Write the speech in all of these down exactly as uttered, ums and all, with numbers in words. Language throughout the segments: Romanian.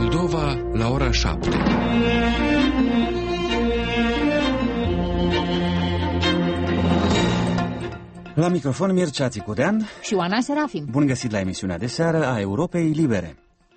Moldova la ora șapte. La microfon Mircea Țicudean și Oana Serafim. Bun găsit la emisiunea de seară a Europei Libere.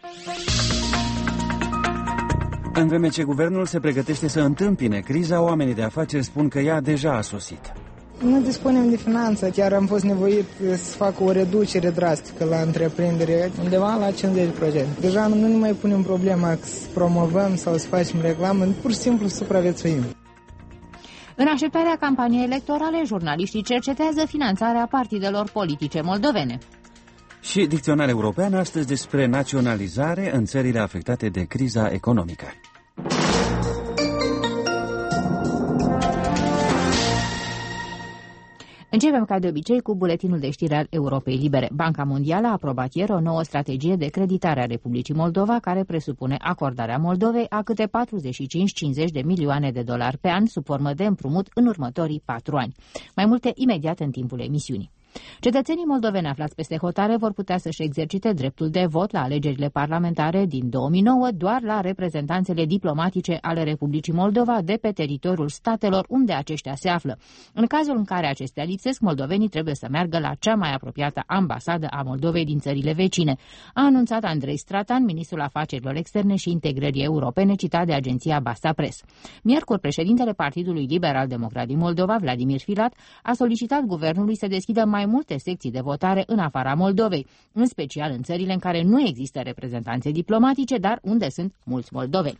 În vreme ce guvernul se pregătește să întâmpine criza, oamenii de afaceri spun că ea deja a sosit. Nu dispunem de finanțe, chiar am fost nevoit să fac o reducere drastică la întreprindere, undeva la cincizeci la sută. Deja nu ne mai punem problema să promovăm sau să facem reclamă, pur și simplu supraviețuim. În așteptarea campaniei electorale, jurnaliștii cercetează finanțarea partidelor politice moldovene. Și dicționar european astăzi despre naționalizare în țările afectate de criza economică. Începem ca de obicei cu buletinul de știri al Europei Libere. Banca Mondială a aprobat ieri o nouă strategie de creditare a Republicii Moldova, care presupune acordarea Moldovei a câte patruzeci și cinci cincizeci de milioane de dolari pe an sub formă de împrumut în următorii patru ani. Mai multe imediat în timpul emisiunii. Cetățenii moldoveni aflați peste hotare vor putea să-și exercite dreptul de vot la alegerile parlamentare din două mii nouă doar la reprezentanțele diplomatice ale Republicii Moldova de pe teritoriul statelor unde aceștia se află. În cazul în care acestea lipsesc, moldovenii trebuie să meargă la cea mai apropiată ambasadă a Moldovei din țările vecine, a anunțat Andrei Stratan, ministrul afacerilor externe și integrării europene, citat de agenția Basta Press. Miercuri, președintele Partidului Liberal Democrat din Moldova, Vladimir Filat, a solicitat guvernului să deschidă mai multe secții de votare în afara Moldovei, în special în țările în care nu există reprezentanțe diplomatice, dar unde sunt mulți moldoveni.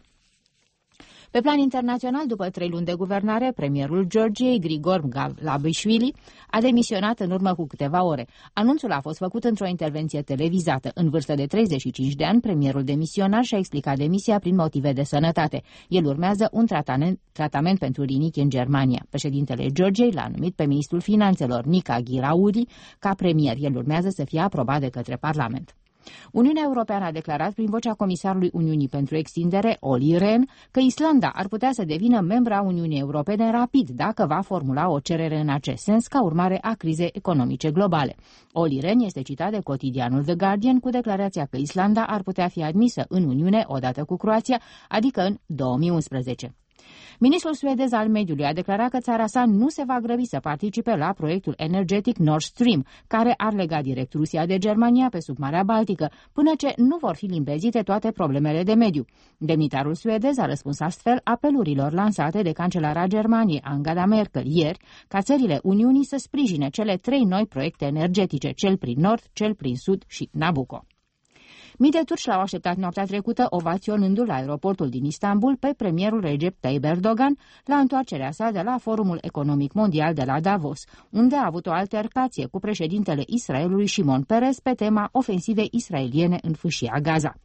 Pe plan internațional, după trei luni de guvernare, premierul Georgiei, Grigor Glavishvili, a demisionat în urmă cu câteva ore. Anunțul a fost făcut într-o intervenție televizată. În vârstă de treizeci și cinci de ani, premierul demisionar și-a explicat demisia prin motive de sănătate. El urmează un tratament, tratament pentru rinichi în Germania. Președintele Georgiei l-a numit pe ministrul finanțelor, Nica Ghiraudi, ca premier. El urmează să fie aprobat de către Parlament. Uniunea Europeană a declarat prin vocea comisarului Uniunii pentru extindere, Olli Rehn, că Islanda ar putea să devină membra Uniunii Europene rapid dacă va formula o cerere în acest sens ca urmare a crizei economice globale. Olli Rehn este citat de cotidianul The Guardian cu declarația că Islanda ar putea fi admisă în Uniune odată cu Croația, adică în două mii unsprezece. Ministrul suedez al mediului a declarat că țara sa nu se va grăbi să participe la proiectul energetic Nord Stream, care ar lega direct Rusia de Germania pe sub Marea Baltică, până ce nu vor fi limpezite toate problemele de mediu. Demnitarul suedez a răspuns astfel apelurilor lansate de cancelara Germaniei, Angela Merkel, ieri, ca țările Uniunii să sprijine cele trei noi proiecte energetice, cel prin nord, cel prin sud și Nabucco. Mii de turci l-au așteptat noaptea trecută, ovaționându-l la aeroportul din Istanbul pe premierul Recep Tayyip Erdogan la întoarcerea sa de la Forumul Economic Mondial de la Davos, unde a avut o altercație cu președintele Israelului Shimon Peres pe tema ofensivei israeliene în fâșia Gaza.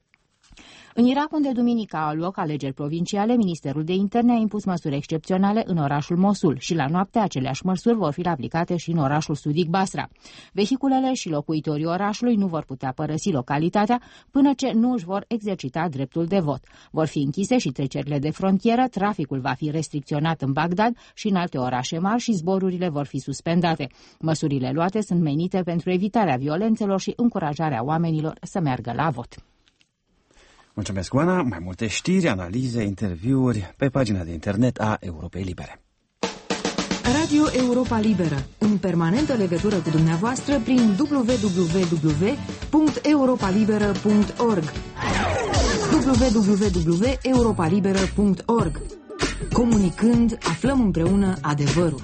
În Irak, unde duminica au loc alegeri provinciale, Ministerul de Interne a impus măsuri excepționale în orașul Mosul și la noapte aceleași măsuri vor fi aplicate și în orașul sudic Basra. Vehiculele și locuitorii orașului nu vor putea părăsi localitatea până ce nu își vor exercita dreptul de vot. Vor fi închise și trecerile de frontieră, traficul va fi restricționat în Bagdad și în alte orașe mari și zborurile vor fi suspendate. Măsurile luate sunt menite pentru evitarea violențelor și încurajarea oamenilor să meargă la vot. Mulțumesc, Oana. Mai multe știri, analize, interviuri pe pagina de internet a Europei Libere. Radio Europa Liberă, în permanentă legătură cu dumneavoastră prin w w w punct europa liberă punct org w w w punct europa liberă punct org. Comunicând, aflăm împreună adevărul.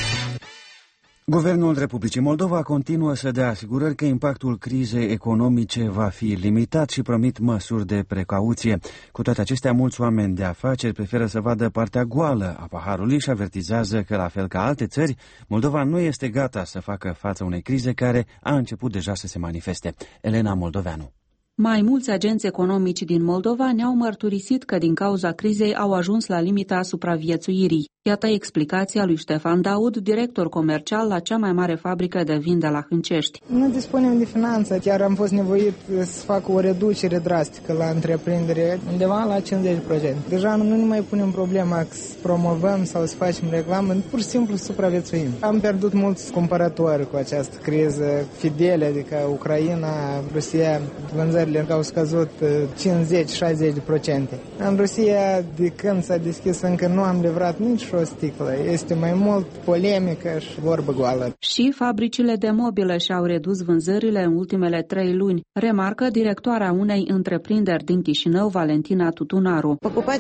Guvernul Republicii Moldova continuă să dea asigurări că impactul crizei economice va fi limitat și promit măsuri de precauție. Cu toate acestea, mulți oameni de afaceri preferă să vadă partea goală a paharului și avertizează că, la fel ca alte țări, Moldova nu este gata să facă față unei crize care a început deja să se manifeste. Elena Moldoveanu. Mai mulți agenți economici din Moldova ne-au mărturisit că din cauza crizei au ajuns la limita supraviețuirii. Iată explicația lui Ștefan Daud, director comercial la cea mai mare fabrică de vin de la Hâncești. Nu dispunem de finanțe, chiar am fost nevoit să fac o reducere drastică la întreprindere, undeva la cincizeci la sută. Deja nu ne mai punem problema să promovăm sau să facem reclamă, pur și simplu supraviețuim. Am pierdut mulți cumpărători cu această criză fidele, adică Ucraina, Rusia, vânzări vânzările au scăzut cincizeci șaizeci de procente. În Rusia, de când s-a deschis, încă nu am livrat nici o sticlă. Este mai mult polemică și vorbă goală. Și fabricile de mobile și-au redus vânzările în ultimele trei luni, remarcă directoarea unei întreprinderi din Chișinău, Valentina Tutunaru.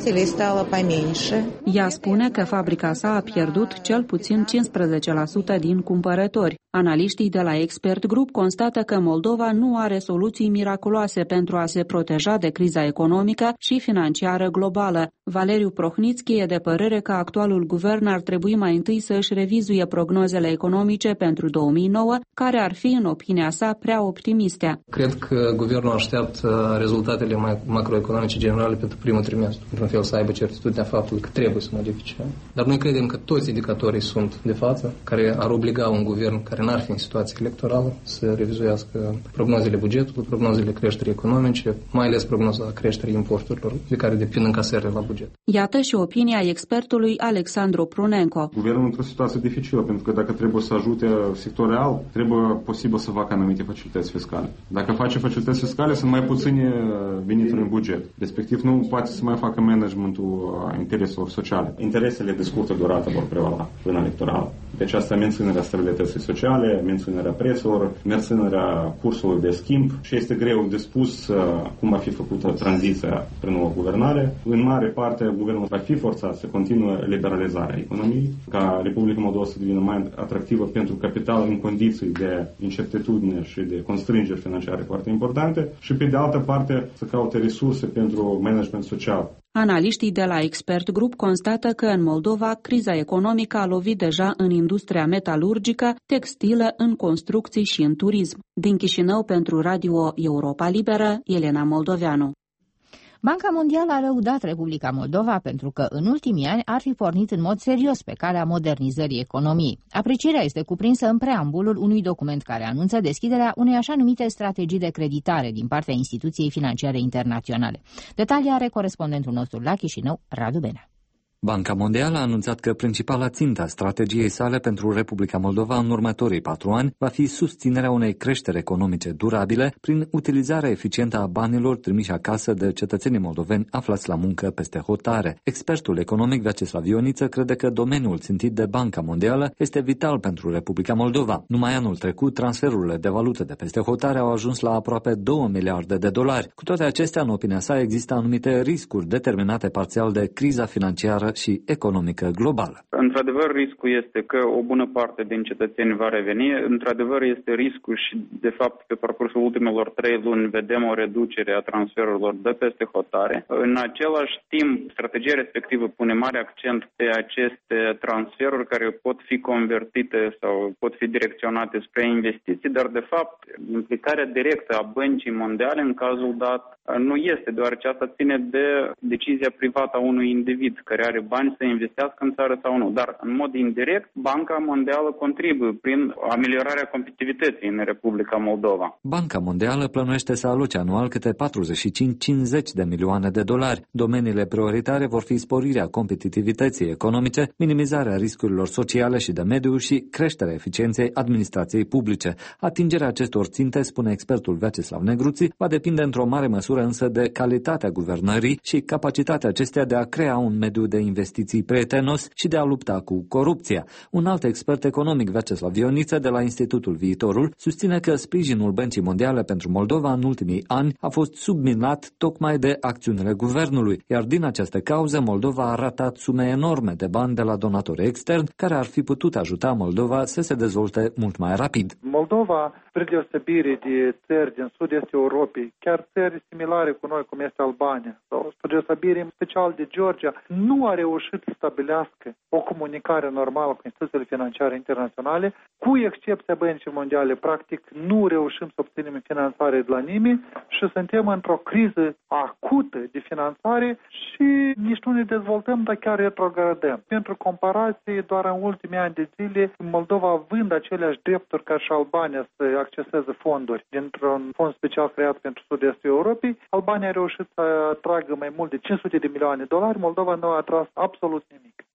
Ea spune că fabrica sa a pierdut cel puțin cincisprezece la sută din cumpărători. Analiștii de la Expert Group constată că Moldova nu are soluții miraculoase pentru a se proteja de criza economică și financiară globală. Valeriu Prohnitski e de părere că actualul guvern ar trebui mai întâi să își revizuie prognozele economice pentru două mii nouă, care ar fi, în opinia sa, prea optimiste. Cred că guvernul așteaptă rezultatele macroeconomice generale pentru primul trimestru, într-un fel să aibă certitudinea faptului că trebuie să modifice. Dar noi credem că toți indicatorii sunt de față, care ar obliga un guvern care n-ar fi în situație electorală să revizuiască prognozele bugetului, prognozele creșterii economice, mai ales prognoza creșterii importurilor, de care depind încasările la buget. Iată și opinia expertului Alexandru Prunenco. Guvernul într-o situație dificilă, pentru că dacă trebuie să ajute sectorial, trebuie posibil să facă anumite facilități fiscale. Dacă face facilități fiscale, sunt mai puține venituri în buget. Respectiv, nu poate să mai facă managementul intereselor sociale. Interesele de scurtă durată vor prevala până electoral. Deci asta menținerea stabilității sociale, menținerea prețelor, menținerea cursului de schimb și este greu de spus cum va fi făcută tranziția prin nouă guvernare. În mare parte, guvernul va fi forțat să continue liberalizarea economiei, ca Republica Moldova să devină mai atractivă pentru capital în condiții de incertitudine și de constrângeri financiare foarte importante și, pe de altă parte, să caute resurse pentru management social. Analiștii de la Expert Group constată că în Moldova criza economică a lovit deja în industria metalurgică, textilă, în construcții și în turism. Din Chișinău pentru Radio Europa Liberă, Elena Moldoveanu. Banca Mondială a lăudat Republica Moldova pentru că în ultimii ani ar fi pornit în mod serios pe calea modernizării economiei. Aprecierea este cuprinsă în preambulul unui document care anunță deschiderea unei așa numite strategii de creditare din partea instituției financiare internaționale. Detalii are corespondentul nostru la Chișinău, Radu Benea. Banca Mondială a anunțat că principala țintă a strategiei sale pentru Republica Moldova în următorii patru ani va fi susținerea unei creșteri economice durabile prin utilizarea eficientă a banilor trimiși acasă de cetățenii moldoveni aflați la muncă peste hotare. Expertul economic Vyacheslav Ioniță crede că domeniul țintit de Banca Mondială este vital pentru Republica Moldova. Numai anul trecut, transferurile de valută de peste hotare au ajuns la aproape două miliarde de dolari. Cu toate acestea, în opinia sa, există anumite riscuri determinate parțial de criza financiară și economică globală. Într-adevăr, riscul este că o bună parte din cetățeni va reveni. Într-adevăr, este riscul și, de fapt, pe parcursul ultimelor trei luni vedem o reducere a transferurilor de peste hotare. În același timp, strategia respectivă pune mare accent pe aceste transferuri care pot fi convertite sau pot fi direcționate spre investiții, dar, de fapt, implicarea directă a Băncii Mondiale în cazul dat nu este, deoarece asta ține de decizia privată a unui individ care are bani să investească în țară sau nu. Dar, în mod indirect, Banca Mondială contribuie prin ameliorarea competitivității în Republica Moldova. Banca Mondială plănuiește să aloce anual câte patruzeci și cinci cincizeci de milioane de dolari. Domeniile prioritare vor fi sporirea competitivității economice, minimizarea riscurilor sociale și de mediu și creșterea eficienței administrației publice. Atingerea acestor ținte, spune expertul Vyacheslav Negruții, va depinde într-o mare măsură însă de calitatea guvernării și capacitatea acesteia de a crea un mediu de investiții prietenos și de a lupta cu corupția. Un alt expert economic, Vyacheslav Ioniță, de la Institutul Viitorul, susține că sprijinul Băncii Mondiale pentru Moldova în ultimii ani a fost subminat tocmai de acțiunile guvernului, iar din această cauză Moldova a ratat sume enorme de bani de la donatori externi care ar fi putut ajuta Moldova să se dezvolte mult mai rapid. Moldova, spre deosebire de țări din sud-est Europei, chiar țări similare cu noi, cum este Albania, sau spre deosebire în special de Georgia, nu a reușit să stabilească o comunicare normală cu instituțiile financiare internaționale, cu excepția Băncii Mondiale. Practic, nu reușim să obținem finanțare de la nimeni și suntem într-o criză acută de finanțare și nici nu ne dezvoltăm, dar chiar retrogradăm. Pentru comparație, doar în ultimii ani de zile, Moldova având aceleași drepturi ca și Albania să acceseze fonduri dintr-un fond special creat pentru sud-estul Europei, Albania a reușit să atragă mai mult de cinci sute de milioane de dolari, Moldova nu a atras absolut nimic.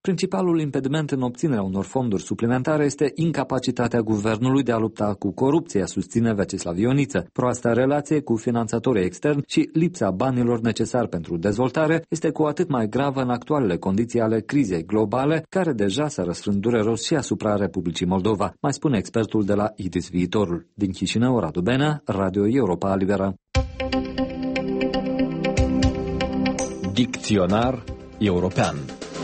Principalul impediment în obținerea unor fonduri suplimentare este incapacitatea guvernului de a lupta cu corupția, susține Vecislav Ioniță. Proasta relație cu finanțatorii externi și lipsa banilor necesari pentru dezvoltare este cu atât mai gravă în actualele condiții ale crizei globale, care deja s-a răsfrânt dureros și asupra Republicii Moldova, mai spune expertul de la I D I S Viitorul. Din Chișinău, Radu Benea, Radio Europa Liberă. Dicționar european.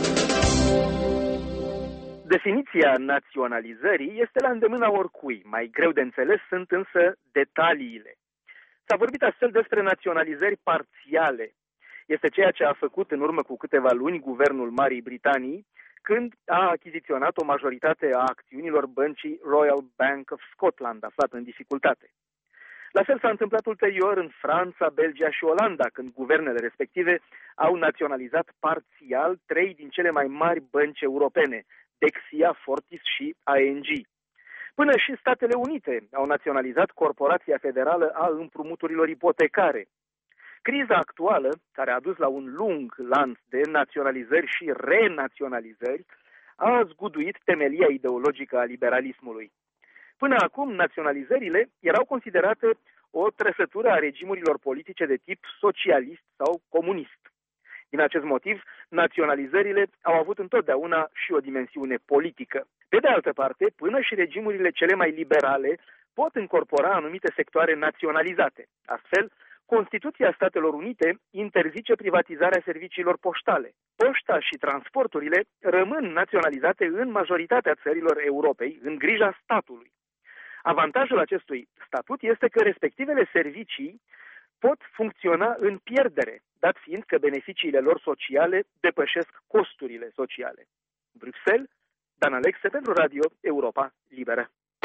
Definiția naționalizării este la îndemâna oricui, mai greu de înțeles sunt însă detaliile. S-a vorbit astfel despre naționalizări parțiale. Este ceea ce a făcut în urmă cu câteva luni guvernul Marii Britanii, când a achiziționat o majoritate a acțiunilor băncii Royal Bank of Scotland, aflată în dificultate. La fel s-a întâmplat ulterior în Franța, Belgia și Olanda, când guvernele respective au naționalizat parțial trei din cele mai mari bănci europene, Dexia, Fortis și I N G. Până și Statele Unite au naționalizat Corporația Federală a Împrumuturilor Ipotecare. Criza actuală, care a dus la un lung lanț de naționalizări și renaționalizări, a zguduit temelia ideologică a liberalismului. Până acum, naționalizările erau considerate o trăsătură a regimurilor politice de tip socialist sau comunist. Din acest motiv, naționalizările au avut întotdeauna și o dimensiune politică. Pe de altă parte, până și regimurile cele mai liberale pot încorpora anumite sectoare naționalizate. Astfel, Constituția Statelor Unite interzice privatizarea serviciilor poștale. Poșta și transporturile rămân naționalizate în majoritatea țărilor Europei, în grija statului. Avantajul acestui statut este că respectivele servicii pot funcționa în pierdere, dat fiind că beneficiile lor sociale depășesc costurile sociale. Bruxelles, Dan Alexe pentru Radio Europa Liberă.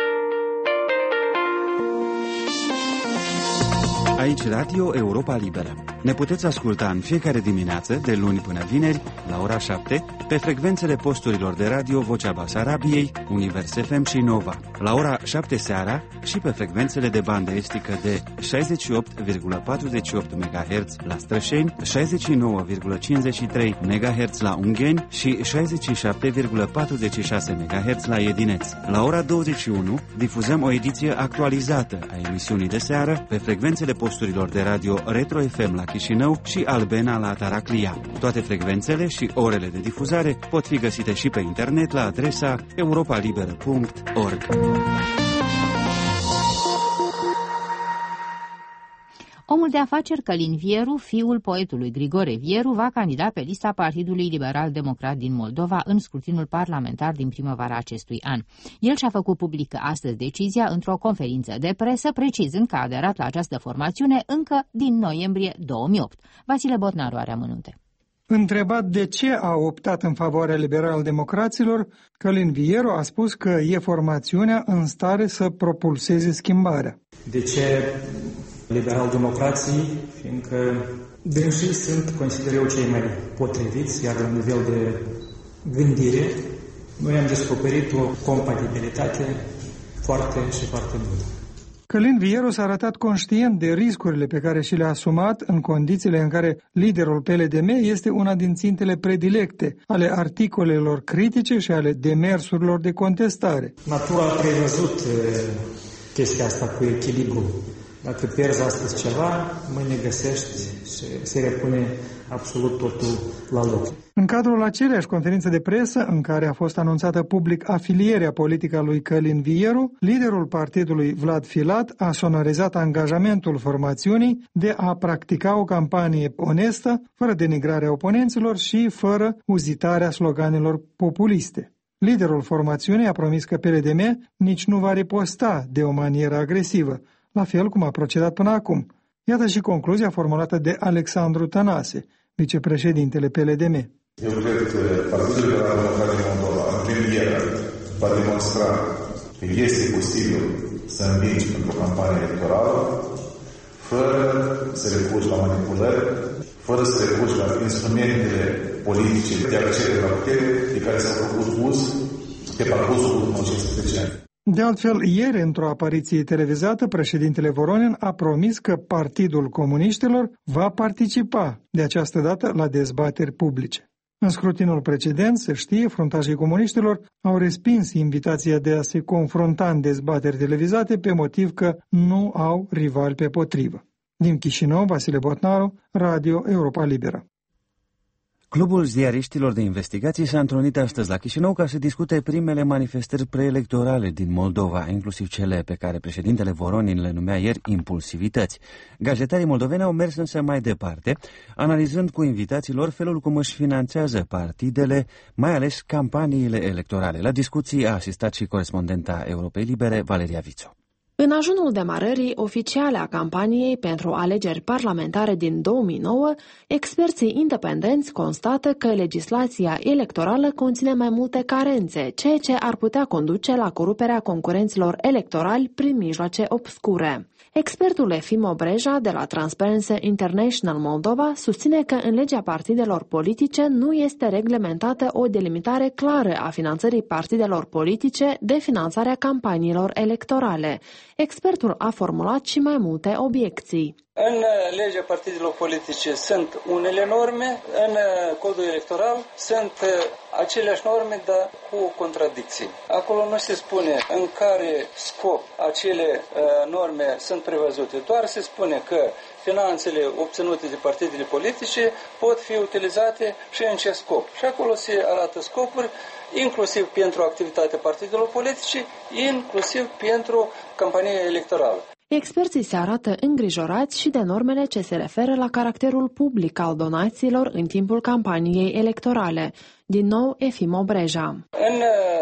Aici Radio Europa Liberă. Ne puteți asculta în fiecare dimineață, de luni până vineri, la ora șapte, pe frecvențele posturilor de radio Vocea Basarabiei, Univers F M și Nova, la ora șapte seara și pe frecvențele de bandă estică de șaizeci și opt virgulă patruzeci și opt MHz la Strășeni, șaizeci și nouă virgulă cincizeci și trei MHz la Ungheni și șaizeci și șapte virgulă patruzeci și șase MHz la Edineț. La ora douăzeci și unu difuzăm o ediție actualizată a emisiunii de seară pe frecvențele posturilor de radio Retro F M la Chișinău și Albena la Taraclia. Toate frecvențele și orele de difuzare pot fi găsite și pe internet la adresa europa liberă punct org. Omul de afaceri Călin Vieru, fiul poetului Grigore Vieru, va candida pe lista Partidului Liberal Democrat din Moldova în scrutinul parlamentar din primăvara acestui an. El și-a făcut publică astăzi decizia într-o conferință de presă, precizând că a aderat la această formațiune încă din noiembrie două mii opt. Vasile Botnaru are amănunte. Întrebat de ce a optat în favoarea liberal-democraților, Călin Vieru a spus că e formațiunea în stare să propulseze schimbarea. De ce liberal-democrații? Fiindcă dânsii sunt, consider eu, cei mai potriviți, iar la nivel de gândire, noi am descoperit o compatibilitate foarte și foarte bună. Călin Vieru s-a arătat conștient de riscurile pe care și le-a asumat în condițiile în care liderul P L D M este una din țintele predilecte ale articolelor critice și ale demersurilor de contestare. Natura a prevăzut chestia asta cu echilibru. Dacă pierzi astăzi ceva, mâine găsești și se repune absolut totul la loc. În cadrul aceleași conferințe de presă, în care a fost anunțată public afilierea politică a lui Călin Vieru, liderul partidului Vlad Filat a sonorizat angajamentul formațiunii de a practica o campanie onestă, fără denigrarea oponenților și fără uzitarea sloganelor populiste. Liderul formațiunii a promis că P L D M nici nu va riposta de o manieră agresivă, la fel cum a procedat până acum. Iată și concluzia formulată de Alexandru Tănase, vicepreședintele P L D M. Eu cred că Partidul Liberal Democrat din Moldova, în premieră, va demonstra că este posibil să învingi pentru o campanie electorală, fără să recurgi la manipulări, fără să recurgi la instrumentele politice de acces la putere de care s-au făcut uz pe parcursul ultimului cincisprezece ani. De altfel, ieri, într-o apariție televizată, președintele Voronin a promis că Partidul Comuniștilor va participa de această dată la dezbateri publice. În scrutinul precedent, se știe, fruntașii comuniștilor au respins invitația de a se confrunta în dezbateri televizate pe motiv că nu au rivali pe potrivă. Din Chișinău, Vasile Botnaru, Radio Europa Liberă. Clubul ziariștilor de investigații s-a întrunit astăzi la Chișinău ca să discute primele manifestări preelectorale din Moldova, inclusiv cele pe care președintele Voronin le numea ieri impulsivități. Gazetarii moldoveni au mers însă mai departe, analizând cu invitațiilor felul cum își finanțează partidele, mai ales campaniile electorale. La discuții a asistat și corespondenta Europei Libere, Valeria Vițo. În ajunul demarării oficiale a campaniei pentru alegeri parlamentare din două mii nouă, experții independenți constată că legislația electorală conține mai multe carențe, ceea ce ar putea conduce la coruperea concurenților electorali prin mijloace obscure. Expertul Efim Obreja de la Transparency International Moldova susține că în legea partidelor politice nu este reglementată o delimitare clară a finanțării partidelor politice de finanțarea campaniilor electorale. Expertul a formulat și mai multe obiecții. În legea partidelor politice sunt unele norme, în codul electoral sunt aceleași norme, dar cu contradicții. Acolo nu se spune în care scop acele norme sunt prevăzute, doar se spune că finanțele obținute de partidele politice pot fi utilizate și în ce scop. Și acolo se arată scopuri, inclusiv pentru activitatea partidelor politice, inclusiv pentru campania electorală. Experții se arată îngrijorați și de normele ce se referă la caracterul public al donațiilor în timpul campaniei electorale. Din nou, Efim Obreja. În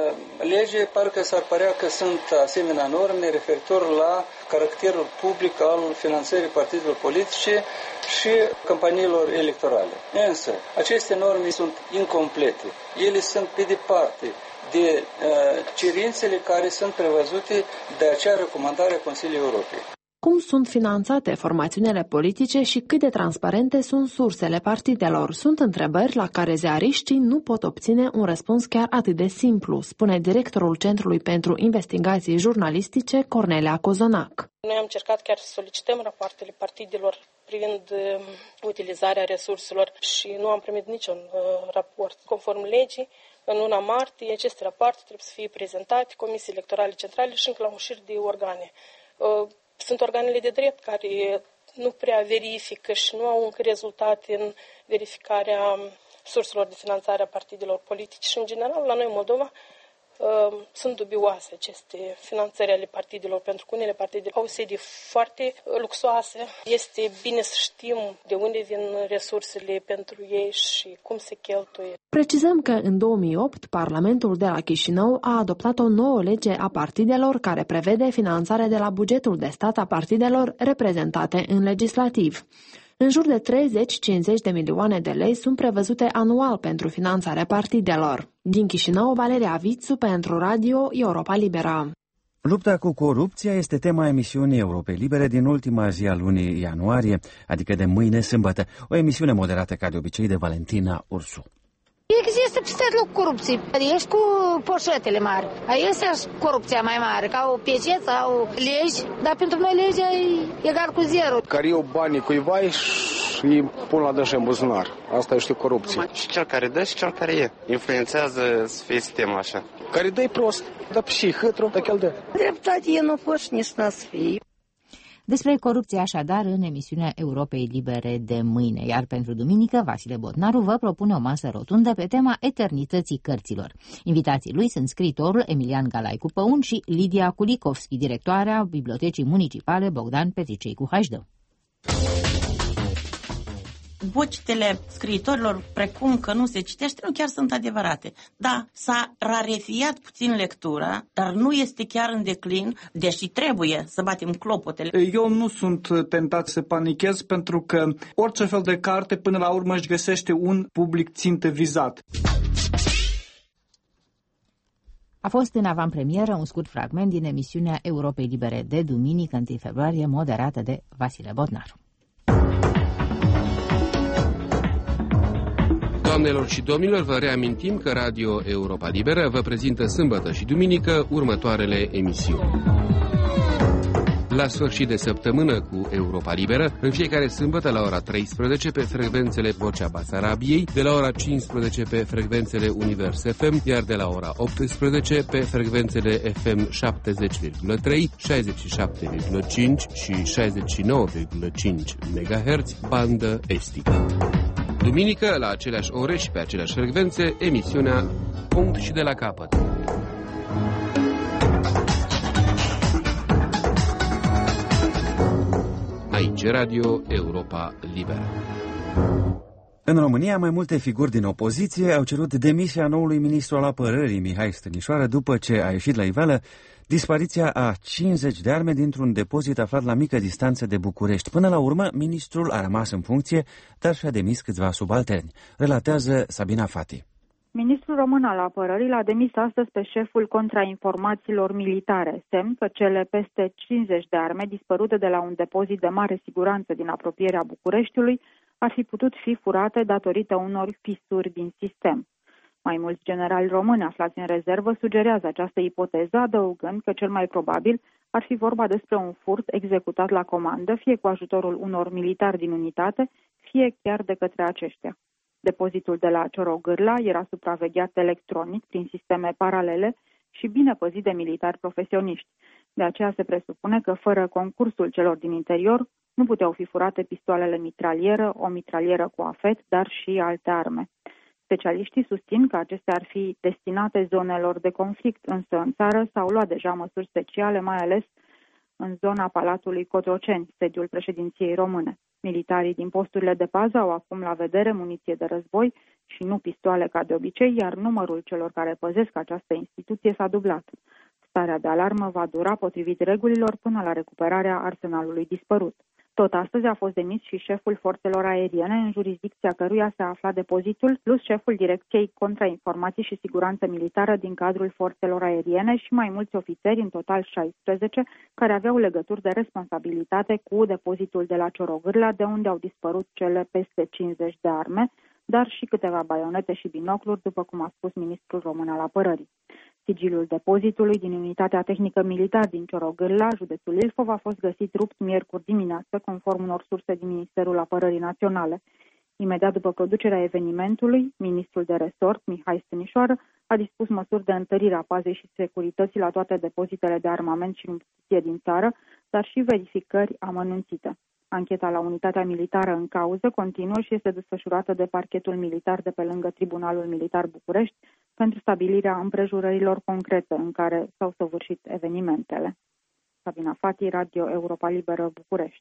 lege parcă s-ar părea că sunt asemenea norme referitor la caracterul public al finanțării partidelor politice și campaniilor electorale. Însă, aceste norme sunt incomplete. Ele sunt pe departe de uh, cerințele care sunt prevăzute de acea recomandare a Consiliului Europei. Cum sunt finanțate formațiunile politice și cât de transparente sunt sursele partidelor? Sunt întrebări la care ziariștii nu pot obține un răspuns chiar atât de simplu, spune directorul Centrului pentru Investigații Jurnalistice, Cornelia Cozonac. Noi am încercat chiar să solicităm rapoartele partidelor privind uh, utilizarea resurselor și nu am primit niciun uh, raport. Conform legii, în luna martie, aceste rapoarte trebuie să fie prezentate Comisiei Electorale Centrale și încă la un șir de organe. Uh, Sunt organele de drept care nu prea verifică și nu au încă rezultate în verificarea surselor de finanțare a partidelor politice și, în general, la noi în Moldova, uh, sunt dubioase aceste finanțări ale partidelor, pentru că unele partide au sedii foarte luxoase. Este bine să știm de unde vin resursele pentru ei și cum se cheltuie. Precizăm că în două mii opt, Parlamentul de la Chișinău a adoptat o nouă lege a partidelor care prevede finanțarea de la bugetul de stat a partidelor reprezentate în legislativ. În jur de treizeci cincizeci de milioane de lei sunt prevăzute anual pentru finanțarea partidelor. Din Chișinău, Valeria Vițu pentru Radio Europa Liberă. Lupta cu corupția este tema emisiunii Europei Libere din ultima zi a lunii ianuarie, adică de mâine sâmbătă, o emisiune moderată ca de obicei de Valentina Ursu. Există peste loc corupție. Ești cu poșetele mari. Este corupția mai mare, ca o pecet sau legi, dar pentru noi legea e egal cu zero. Care iau banii cuiva și îi pun la dânsă în buzunar. Asta este corupție. Și cel care dă și cel care e. Influențează să fie sistemul așa. Care dă-i prost, dar și hâtru, dar chiar dă. Dreptate e nu poți nici n-a să fie. Despre corupție așadar în emisiunea Europei Libere de mâine, iar pentru duminică Vasile Botnaru vă propune o masă rotundă pe tema eternității cărților. Invitații lui sunt scriitorul Emilian Galaicu Păun și Lidia Kulikovski, directoarea Bibliotecii Municipale Bogdan Petricei cu H D. Vocitele scriitorilor, precum că nu se citește, nu chiar sunt adevărate. Da, s-a rarefiat puțin lectura, dar nu este chiar în declin, deși trebuie să batem clopotele. Eu nu sunt tentat să panichez, pentru că orice fel de carte până la urmă își găsește un public țintă vizat. A fost în avantpremieră un scurt fragment din emisiunea Europei Libere de duminică, întâi februarie, moderată de Vasile Botnaru. Doamnelor și domnilor, vă reamintim că Radio Europa Liberă vă prezintă sâmbătă și duminică următoarele emisiuni. la sfârșit de săptămână cu Europa Liberă, în fiecare sâmbătă la ora treisprezece pe frecvențele Vocea Basarabiei, de la ora cincisprezece pe frecvențele Univers F M, iar de la ora optsprezece pe frecvențele F M șaptezeci virgulă trei, șaizeci și șapte virgulă cinci și șaizeci și nouă virgulă cinci megahertz, bandă estică. Duminică, la aceleași ore și pe aceleași frecvențe, emisiunea Punct și de la capăt. Aici Radio Europa Liberă. În România, mai multe figuri din opoziție au cerut demisia noului ministru al apărării, Mihai Stănișoară, după ce a ieșit la iveală dispariția a cincizeci de arme dintr-un depozit aflat la mică distanță de București. Până la urmă, ministrul a rămas în funcție, dar și-a demis câțiva subalterni. Relatează Sabina Fati. Ministrul român al apărării l-a demis astăzi pe șeful contrainformațiilor militare, semn că cele peste cincizeci de arme dispărute de la un depozit de mare siguranță din apropierea Bucureștiului ar fi putut fi furate datorită unor fisuri din sistem. Mai mulți generali români aflați în rezervă sugerează această ipoteză, adăugând că cel mai probabil ar fi vorba despre un furt executat la comandă, fie cu ajutorul unor militari din unitate, fie chiar de către aceștia. Depozitul de la Ciorogârla era supravegheat electronic prin sisteme paralele și bine păzit de militari profesioniști. De aceea se presupune că fără concursul celor din interior nu puteau fi furate pistoalele mitralieră, o mitralieră cu afet, dar și alte arme. Specialiștii susțin că acestea ar fi destinate zonelor de conflict, însă în țară s-au luat deja măsuri speciale, mai ales în zona Palatului Cotroceni, sediul președinției române. Militarii din posturile de pază au acum la vedere muniție de război și nu pistoale ca de obicei, iar numărul celor care păzesc această instituție s-a dublat. Starea de alarmă va dura potrivit regulilor până la recuperarea arsenalului dispărut. Tot astăzi a fost demis și șeful forțelor aeriene, în jurisdicția căruia se afla depozitul, plus șeful Direcției Contrainformații și Siguranță Militară din cadrul forțelor aeriene și mai mulți ofițeri, în total șaisprezece, care aveau legături de responsabilitate cu depozitul de la Ciorogârla, de unde au dispărut cele peste cincizeci de arme, dar și câteva baionete și binocluri, după cum a spus ministrul român al apărării. Sigiliul depozitului din Unitatea Tehnică Militar din Ciorogârla, județul Ilfov, a fost găsit rupt miercuri dimineață, conform unor surse din Ministerul Apărării Naționale. Imediat după producerea evenimentului, ministrul de resort, Mihai Stănișoară, a dispus măsuri de întărire a pazei și securității la toate depozitele de armament și muniție din țară, dar și verificări amănunțite. Ancheta la unitatea militară în cauză continuă și este desfășurată de parchetul militar de pe lângă Tribunalul Militar București pentru stabilirea împrejurărilor concrete în care s-au săvârșit evenimentele. Sabina Fati, Radio Europa Liberă, București.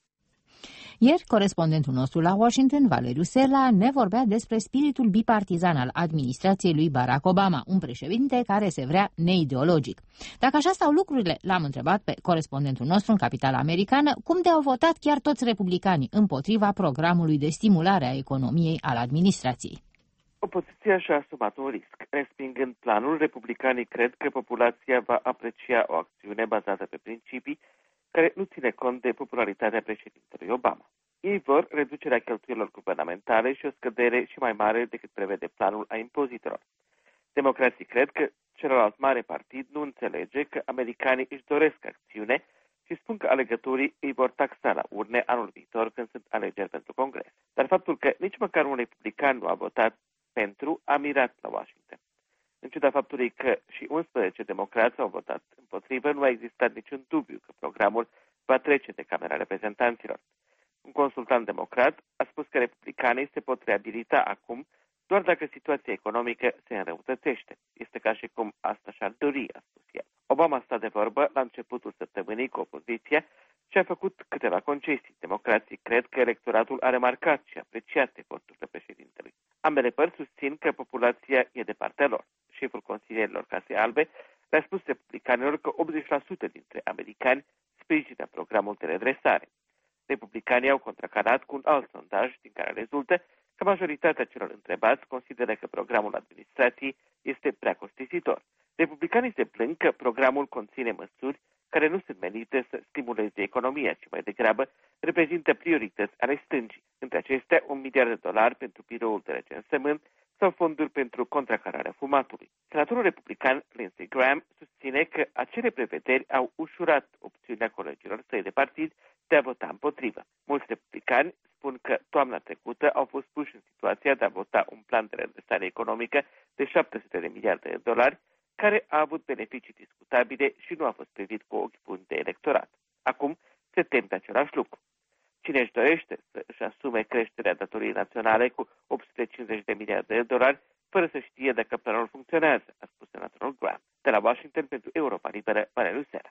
Ieri, corespondentul nostru la Washington, Valeriu Serla, ne vorbea despre spiritul bipartizan al administrației lui Barack Obama, un președinte care se vrea neideologic. Dacă așa stau lucrurile, l-am întrebat pe corespondentul nostru în capitala americană cum de au votat chiar toți republicanii împotriva programului de stimulare a economiei al administrației. Opoziția și-a asumat un risc. Respingând planul, republicanii cred că populația va aprecia o acțiune bazată pe principii care nu ține cont de popularitatea președintelui Obama. Ei vor reducerea cheltuielilor guvernamentale și o scădere și mai mare decât prevede planul a impozitelor. Democrații cred că celălalt mare partid nu înțelege că americanii își doresc acțiune și spun că alegătorii îi vor taxa la urne anul viitor când sunt alegeri pentru Congres. Dar faptul că nici măcar un republican nu a votat pentru a mirat la Washington. În ciuda faptului că și unsprezece democrați au votat împotrivă, nu a existat niciun dubiu că programul va trece de Camera Reprezentanților. Un consultant democrat a spus că republicanii se pot reabilita acum doar dacă situația economică se înrăutățește. Este ca și cum asta și-ar dori, a spus el. Obama a stat de vorbă la începutul săptămânii cu opoziția și a făcut câteva concesii. Democrații cred că electoratul a remarcat și apreciat eforturile președintelui. Ambele părți susțin că populația e de partea lor. Șeful consilierilor Casei Albe le-a spus republicanilor că optzeci la sută dintre americani sprijină programul de redresare. Republicanii au contracarat cu un alt sondaj din care rezultă că majoritatea celor întrebați consideră că programul administrației este prea costisitor. Republicanii se plâng că programul conține măsuri care nu sunt menite să stimuleze economia, ci mai degrabă reprezintă priorități ale stângii. Între acestea, un miliard de dolari pentru biroul de recensământ sau fonduri pentru contracararea fumatului. Senatorul republican Lindsey Graham susține că acele prevederi au ușurat opțiunea colegilor săi de partid de a vota împotrivă. Mulți republicani spun că toamna trecută au fost puși în situația de a vota un plan de redresare economică de șapte sute de miliarde de dolari, care a avut beneficii discutabile și nu a fost privit cu ochi buni de electorat. Acum se tem de același lucru. Cine își dorește să își asume creșterea datoriei naționale cu opt sute cincizeci de miliarde de dolari, fără să știe dacă planul funcționează, a spus senatorul Graham. De la Washington pentru Europa Liberă, Valeriu Sera.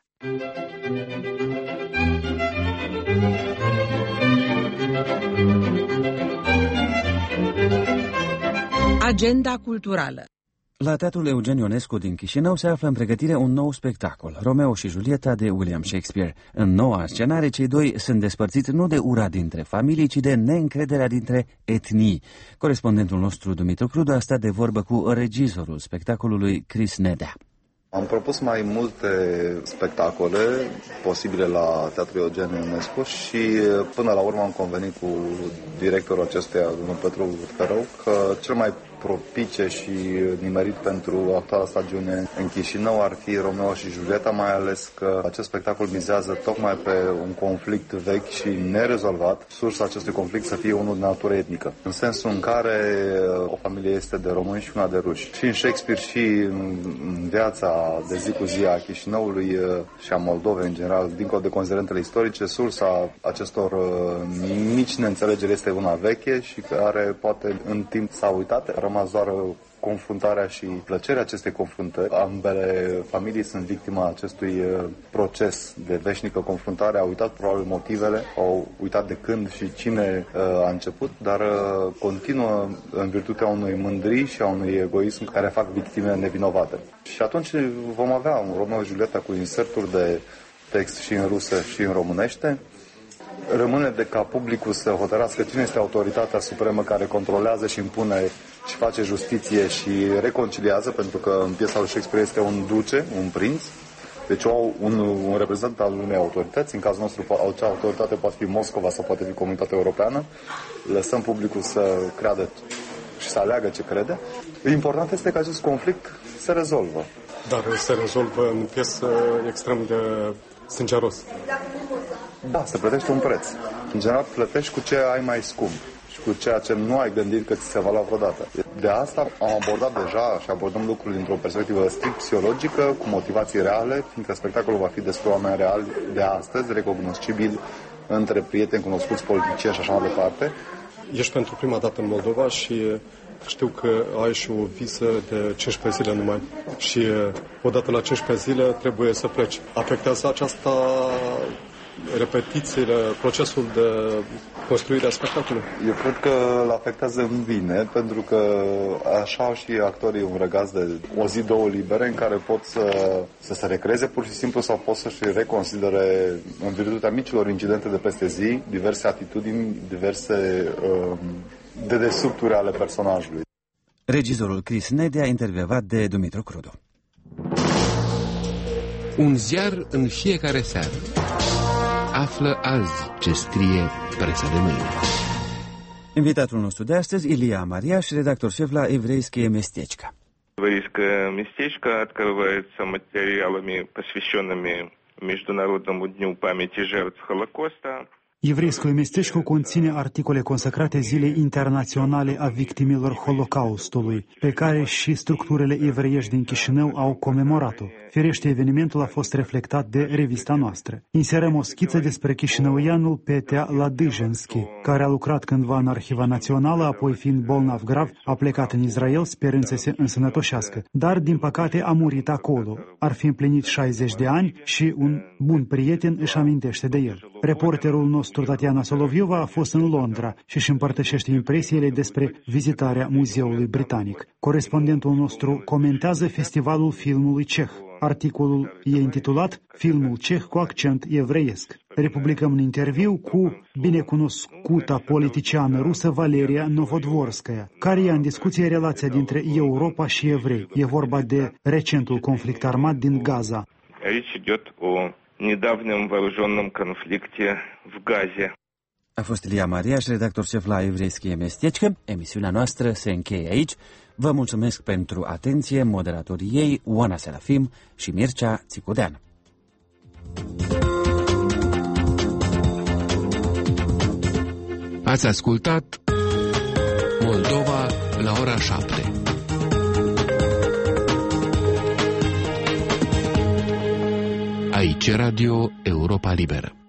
Agenda culturală. La Teatrul Eugen Ionescu din Chișinău se află în pregătire un nou spectacol, Romeo și Julieta de William Shakespeare. În noua scenare, cei doi sunt despărțiți nu de ura dintre familii, ci de neîncrederea dintre etnii. Corespondentul nostru, Dumitru Crudu, a stat de vorbă cu regizorul spectacolului, Chris Nedea. Am propus mai multe spectacole posibile la Teatrul Eugen Ionescu și până la urmă am convenit cu directorul acestuia, domnul Petru Urcărău, că cel mai propice și nimerit pentru actuala stagiune în Chișinău ar fi Romeo și Julieta, mai ales că acest spectacol mizează tocmai pe un conflict vechi și nerezolvat, sursa acestui conflict să fie unul de natură etnică, în sensul în care o familie este de români și una de ruși. Și în Shakespeare și în viața de zi cu zi a Chișinăului și a Moldovei în general, dincolo de considerentele istorice, sursa acestor mici neînțelegeri este una veche și care poate în timp s-a uitat. A rămas doar confruntarea și plăcerea acestei confruntări. Ambele familii sunt victima acestui proces de veșnică confruntare. Au uitat probabil motivele, au uitat de când și cine a început, dar continuă în virtutea unui mândrii și a unui egoism care fac victime nevinovate. Și atunci vom avea un Romeo și Julieta cu inserturi de text și în rusă și în românește. Rămâne de ca publicul să hotărască cine este autoritatea supremă care controlează și impune și face justiție și reconciliază, pentru că în piesa lui Shakespeare este un duce, un prinț, deci un, un reprezentant al unei autorități. În cazul nostru, acea autoritate poate fi Moscova sau poate fi Comunitatea Europeană. Lăsăm publicul să creadă și să aleagă ce crede. Important este că acest conflict se rezolvă. Dar se rezolvă în piesă extrem de sângeros. Da, se plătește un preț. În general, plătești cu ce ai mai scump și cu ceea ce nu ai gândit că ți se va lua vreodată. De asta am abordat deja și abordăm lucrurile dintr-o perspectivă strict psihologică, cu motivații reale, fiindcă spectacolul va fi despre oameni reali de astăzi, recognoscibili între prieteni, cunoscuți, politicieni și așa mai departe. Ești pentru prima dată în Moldova și știu că ai și o visă de cincisprezece zile numai și odată la cincisprezece zile trebuie să pleci. Afectează aceasta repetițiile, procesul de construire a spectacolului? Eu cred că îl afectează în bine, pentru că așa au și actorii un răgaz de o zi, două libere în care pot să, să se recreeze pur și simplu sau pot să-și reconsidere în virtutea micilor incidente de peste zi, diverse atitudini, diverse uh, dedesubturi ale personajului. Regizorul Chris Nedea, intervievat de Dumitru Crudu. Un ziar în fiecare seară. Află azi ce scrie presa de mâine. Invitatul nostru de astăzi, Ilia Mariaș, redactor șef la Еврейское местечко. Еврейское местечко открывается материалами, посвященными Международному дню памяти жертв Холокоста. Еврейское местечко conține articole consacrate Zilei Internaționale a Victimilor Holocaustului, pe care și structurile evreiești din Chișinău au comemorat-o. Firește, evenimentul a fost reflectat de revista noastră. Inserăm o schiță despre chișinăuianul Petea Ladijinski, care a lucrat cândva în Arhiva Națională, apoi fiind bolnav grav, a plecat în Israel sperând să se însănătoșească. Dar, din păcate, a murit acolo. Ar fi împlinit șaizeci de ani și un bun prieten își amintește de el. Reporterul nostru, Tatiana Soloviova, a fost în Londra și își împărtășește impresiile despre vizitarea Muzeului Britanic. Corespondentul nostru comentează festivalul filmului ceh. Articolul e intitulat Filmul ceh cu accent evreiesc. Republicăm un interviu cu binecunoscuta politiciană rusă Valeria Novodvorskaya, care ia în discuție relația dintre Europa și evrei. E vorba de recentul conflict armat din Gaza. Речь идет о недавнем вооруженном конфликте в Газе. A fost Ilia Mariaș, redactor șef la Evreiskije Mestečke. Emisiunea noastră se încheie aici. Vă mulțumesc pentru atenție, moderatorii ei, Oana Serafim și Mircea Țicudean. Ați ascultat Moldova la ora șapte. Aici Radio Europa Liberă.